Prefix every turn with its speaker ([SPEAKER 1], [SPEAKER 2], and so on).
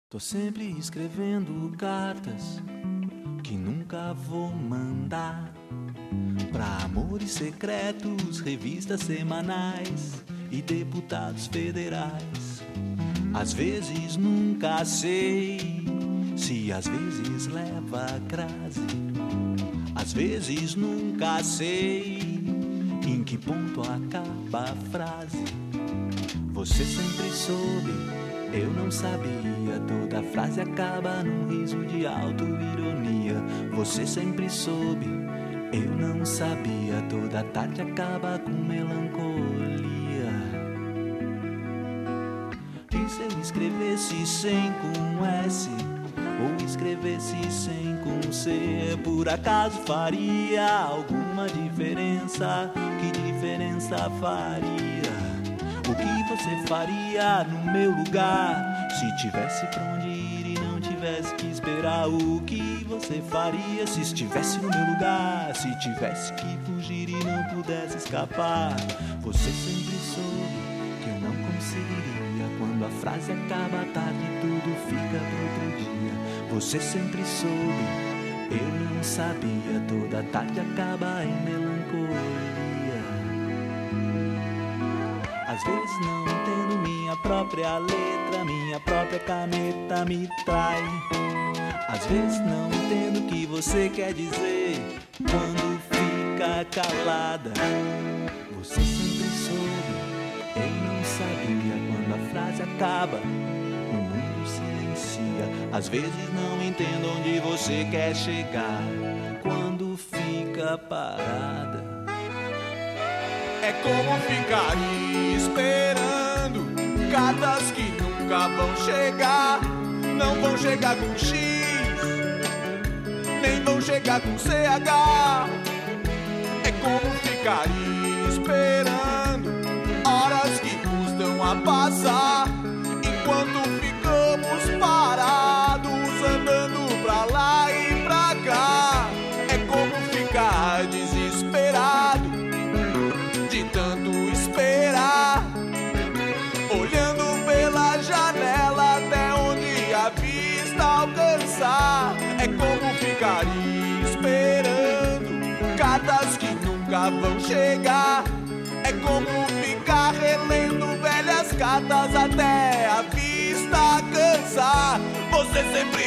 [SPEAKER 1] Tô sempre escrevendo cartas que nunca vou mandar, pra amores secretos, revistas semanais e deputados federais. Às vezes nunca sei se às vezes leva a crase. Às vezes nunca sei em que ponto acaba a frase. Você sempre soube, eu não sabia. Toda frase acaba num riso de auto-ironia. Você sempre soube, eu não sabia. Toda tarde acaba com melancolia. E se eu escrevesse sem com S, ou escrevesse sem com C, por acaso faria alguma diferença? Que diferença faria? O que você faria no meu lugar? Se tivesse pra onde ir e não tivesse que esperar. O que você faria se estivesse no meu lugar? Se tivesse que fugir e não pudesse escapar. Você sempre soube que eu não conseguiria. Quando a frase acaba, a tarde tudo fica pro outro dia. Você sempre soube, eu não sabia. Toda tarde acaba em melancolia. Às vezes não entendo minha própria letra, minha própria caneta me trai. Às vezes não entendo o que você quer dizer quando fica calada. Você sempre soube, eu não sabia. Quando a frase acaba, o mundo silencia. Às vezes não entendo onde você quer chegar quando fica parada.
[SPEAKER 2] É como ficar esperando cartas que nunca vão chegar. Não vão chegar com X, nem vão chegar com CH. É como ficar esperando horas que custam a passar, enquanto ficamos parados andando pra lá e pra cá. É como ficar desesperado de tanto esperar, olhando pela janela até onde a vista alcançar. É como ficar esperando cartas que nunca vão chegar. É como ficar relendo velhas cartas até a vista cansar. Você sempre